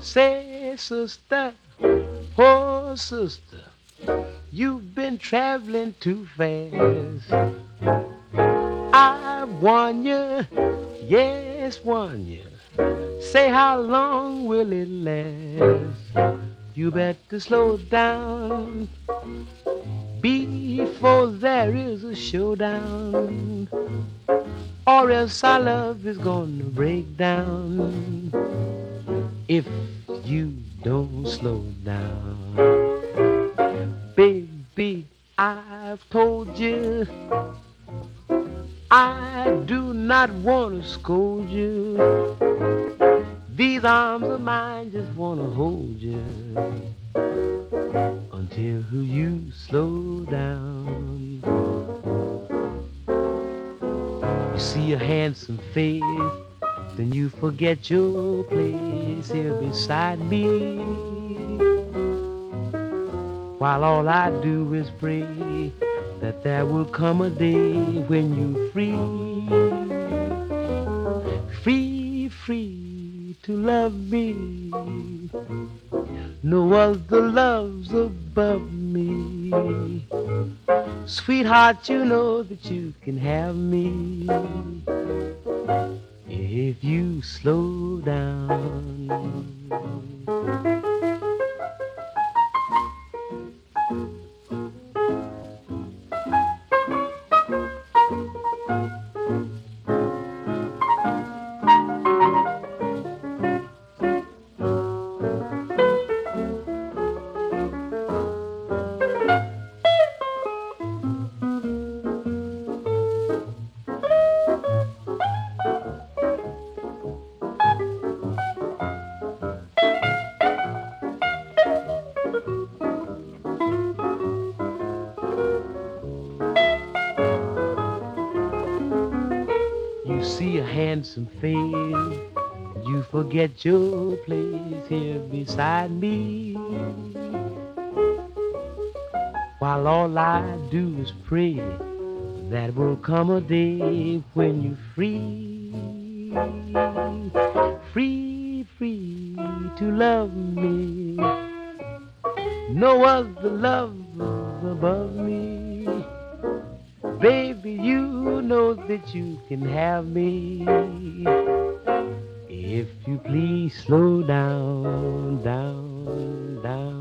Say, sister, oh, sister, you've been traveling too fast. I warn you, yes, warn you. Say, how long will it last? You better slow down before there is a showdown, or else our love is gonna break down if you don't slow down. Baby, I've told you I do not want to scold you. These arms of mine just want to hold you until you slow down. You see a handsome face, then you forget your place here beside me. While all I do is pray that there will come a day when you're free, free, free to love me. No other love's above me. Sweetheart, you know that you can have me if you slow down. You see a handsome face, you forget your place here beside me. While all I do is pray that will come a day when you're free, free, free to love me. No other love above me. Baby, you know that you can have me if you please slow down, down, down.